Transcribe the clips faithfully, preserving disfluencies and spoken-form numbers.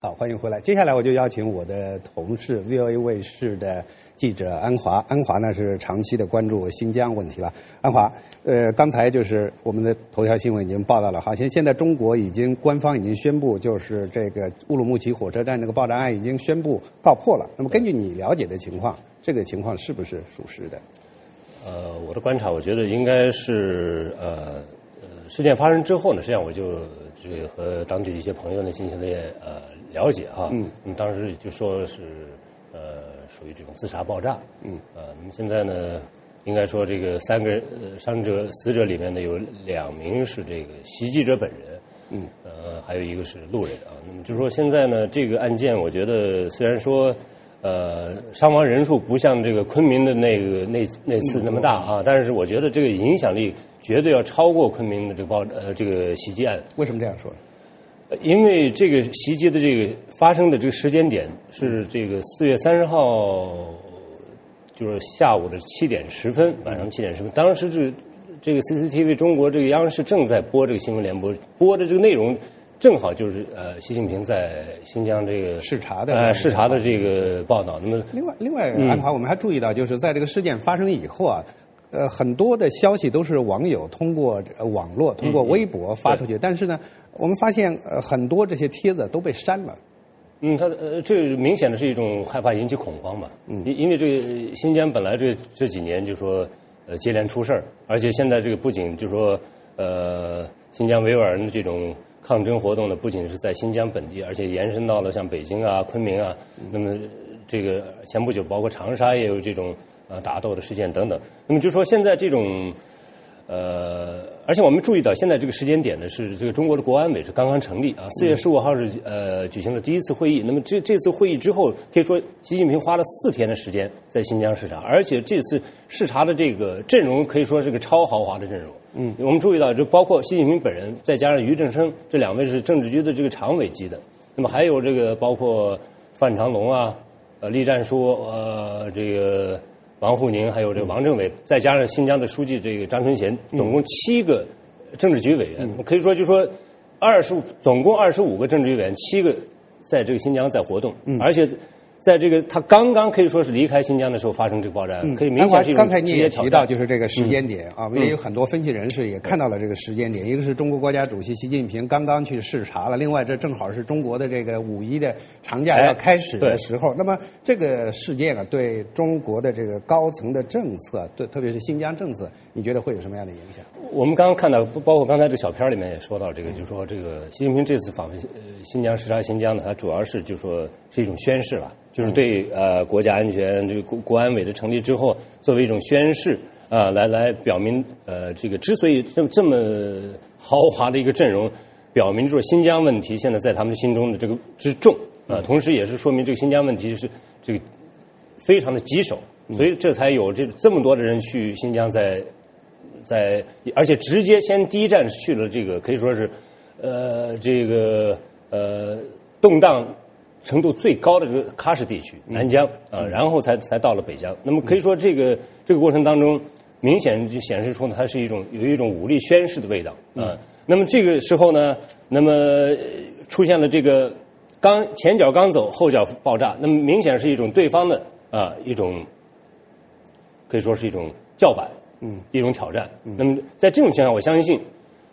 好，欢迎回来。接下来我就邀请我的同事 V O A 卫视的记者安华。安华呢是长期的关注新疆问题了。安华，呃，刚才就是我们的头条新闻已经报道了，好像现在中国已经官方已经宣布，就是这个乌鲁木齐火车站这个爆炸案已经宣布告破了。那么根据你了解的情况，这个情况是不是属实的？ 呃，我的观察，我觉得应该是呃呃，事件发生之后呢，实际上我就这个和当地的一些朋友呢进行了呃了解哈。嗯。那么当时就说是呃属于这种自杀爆炸。嗯。呃，那么现在呢，应该说这个三个呃伤者死者里面呢有两名是这个袭击者本人。嗯。呃，还有一个是路人啊。那么就是说现在呢，这个案件我觉得虽然说。呃，伤亡人数不像这个昆明的那个那那次那么大啊，但是我觉得这个影响力绝对要超过昆明的这个爆呃这个袭击案。 为什么这样说？ 因为这个袭击的这个发生的这个时间点是这个四月三十号，就是下午的七点十分，晚上七点十分。当时这这个 C C T V 中国这个央视正在播这个新闻联播，播的这个内容。正好就是呃，习近平在新疆这个视察的呃视察的这个报道。那么， 另外另外，安华，我们还注意到，就是在这个事件发生以后啊，呃，很多的消息都是网友通过网络、通过微博发出去，但是呢，我们发现呃很多这些帖子都被删了。 嗯，他呃，这明显的是一种害怕引起恐慌嘛。嗯，因因为这个新疆本来这这几年就说呃接连出事儿，而且现在这个不仅就说呃新疆维吾尔人的这种。抗争活动呢，不仅是在新疆本地，而且延伸到了像北京啊、昆明啊。那么，这个前不久包括长沙也有这种呃打斗的事件等等。那么就说现在这种，呃，而且我们注意到现在这个时间点呢，是这个中国的国安委是刚刚成立啊，四月十五号是呃举行了第一次会议。那么这这次会议之后，可以说习近平花了四天的时间在新疆视察，而且这次视察的这个阵容可以说是个超豪华的阵容。嗯，我们注意到，就包括习近平本人，再加上俞正声这两位是政治局的这个常委级的，那么还有这个包括范长龙啊、呃栗战书、呃这个王沪宁，还有这个王政委，再加上新疆的书记这个张春贤，总共七个政治局委员，嗯、可以说就说二十五，总共二十五个政治局委员，七个在这个新疆在活动，嗯、而且。在这个他刚刚可以说是离开新疆的时候发生这个爆炸案，嗯、可以明显是一种刚才你也提到，就是这个时间点、嗯、啊，也有很多分析人士也看到了这个时间点。嗯、一个是中国国家主席习近平刚刚去视察了，另外这正好是中国的这个五一的长假要开始的时候。哎、那么这个事件啊，对中国的这个高层的政策，对特别是新疆政策，你觉得会有什么样的影响？ 我们刚刚看到，包括刚才这小片里面也说到这个，就是说这个习近平这次访问呃新疆视察新疆呢，他主要是就说是一种宣示了。就是对呃国家安全这个国国安委的成立之后，作为一种宣示啊、呃，来来表明呃这个之所以这么这么豪华的一个阵容，表明说新疆问题现在在他们心中的这个之重啊、呃，同时也是说明这个新疆问题是这个非常的棘手，所以这才有这这么多的人去新疆在在，而且直接先第一站去了这个可以说是呃这个呃动荡。程度最高的这个喀什地区，南疆啊，然后才才到了北疆。那么可以说，这个这个过程当中，明显就显示出它是一种有一种武力宣示的味道啊。那么这个时候呢，那么出现了这个刚前脚刚走，后脚爆炸，那么明显是一种对方的啊一种可以说是一种叫板，嗯，一种挑战。那么在这种情况下，我相信。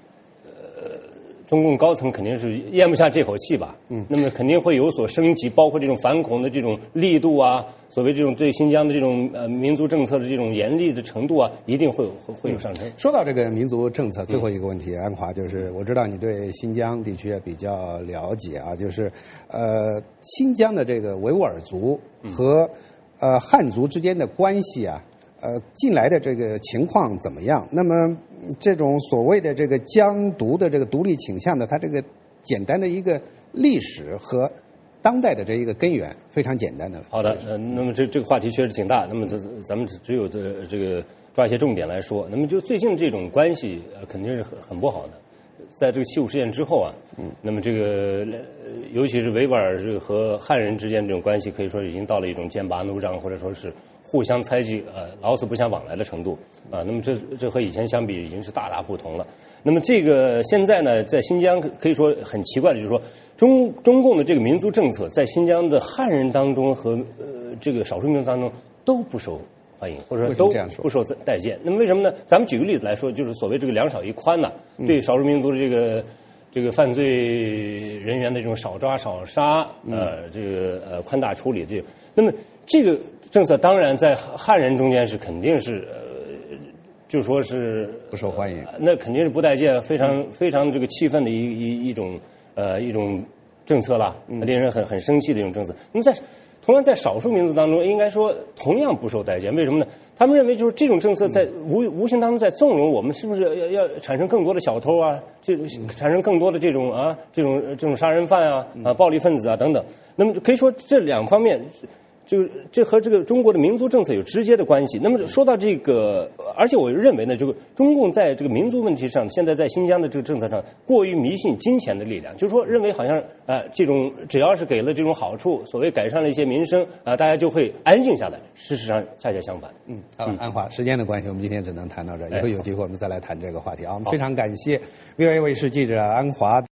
中共高层肯定是咽不下这口气吧，嗯，那么肯定会有所升级，包括这种反恐的这种力度啊，所谓这种对新疆的这种呃民族政策的这种严厉的程度啊，一定会有会会有上升。 说到这个民族政策，最后一个问题，嗯、安华就是我知道你对新疆地区也比较了解啊，就是呃新疆的这个维吾尔族和、嗯、呃汉族之间的关系啊。呃，近来的这个情况怎么样？那么这种所谓的这个疆独的这个独立倾向的，它这个简单的一个历史和当代的这一个根源，非常简单的了。 好的，呃，那么这这个话题确实挺大，那么这咱们只有这这个抓一些重点来说。那么就最近这种关系，呃，肯定是很很不好的。在这个七五事件之后啊，嗯，那么这个尤其是维吾尔和汉人之间这种关系，可以说已经到了一种剑拔弩张，或者说是互相猜忌，呃，老死不相往来的程度啊。那么这这和以前相比已经是大大不同了。那么这个现在呢，在新疆可以说很奇怪的就是说，中中共的这个民族政策在新疆的汉人当中和呃这个少数民族当中都不受欢迎，或者说都不受待见。那么为什么呢？咱们举个例子来说，就是所谓这个两少一宽呐、啊，对少数民族的这个。这个犯罪人员的这种少抓少杀，呃，这个呃宽大处理这个，那么这个政策当然在汉人中间是肯定是呃，就说是不受欢迎， 呃、那肯定是不待见，非常非常这个气愤的一一一种呃一种政策啦，令人很很生气的一种政策。那么在同样在少数民族当中，应该说同样不受待见，为什么呢？他们认为就是这种政策在无无形当中在纵容我们，是不是要要产生更多的小偷啊？这产生更多的这种啊这种这种杀人犯啊啊暴力分子啊等等。那么可以说这两方面，就这和这个中国的民族政策有直接的关系。那么说到这个，而且我认为呢，这个中共在这个民族问题上，现在在新疆的这个政策上过于迷信金钱的力量，就是说认为好像啊、呃、这种只要是给了这种好处，所谓改善了一些民生啊、呃，大家就会安静下来。事实上恰恰相反。 嗯，好，安华，时间的关系，我们今天只能谈到这儿，以后有机会我们再来谈这个话题啊。我们非常感谢 V O A 卫视记者安华。